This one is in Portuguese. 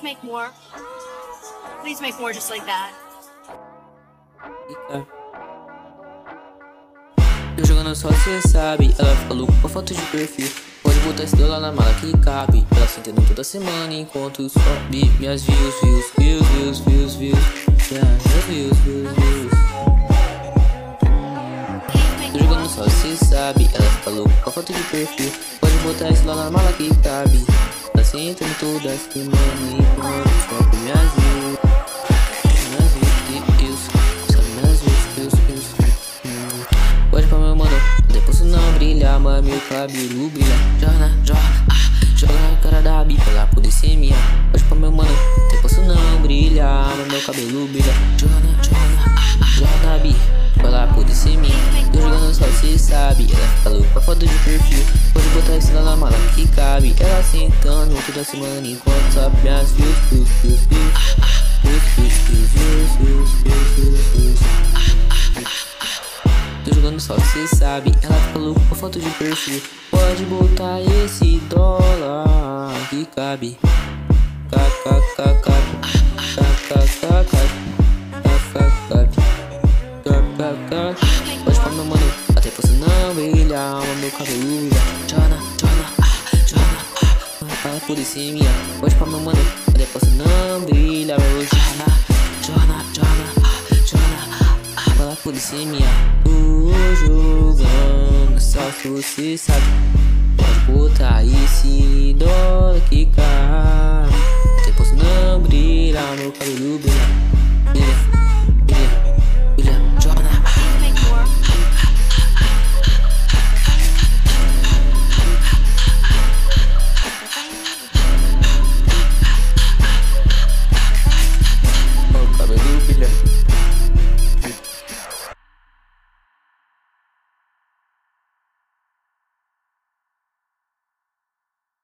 make more. Please make more just like that. Eu jogando só cê sabe. Ela fica louca com a foto de perfil. Pode botar esse dólar na mala que cabe. Ela sentando toda semana enquanto sobe minhas views. Yeah, meus views. Tô jogando só cê sabe. Ela fica louca com a foto de perfil. Pode botar esse dólar na mala que cabe. Ela sentando toda semana enquanto sobe minhas views. Pode pra meu mano, depois não brilha, mas meu cabelo brilha. Joga na cara da bipolar, por ser minha. Pode pra meu mano, depois não brilha, mas meu cabelo brilha. Joga na bipolar, por ser minha. Tô jogando só cê sabe. Ela fica louca com a foto de perfil. Pode botar isso lá na mala que cabe. Ela sentando toda semana enquanto sobe minhas views. Tô jogando só que cê sabe. Ela fica louca com a foto de perfil. Pode botar esse dólar que cabe. Pode pra meu mano, até você não brilha, mas meu cabelo brilha. Jona, fala por ser minha. Pode pra meu mano, até você não brilha, meu Jona, fala por ser minha. Tô jogando só se você sabe. Pode botar esse dólar que cabe. Até você não brilha, meu cabelo brilha.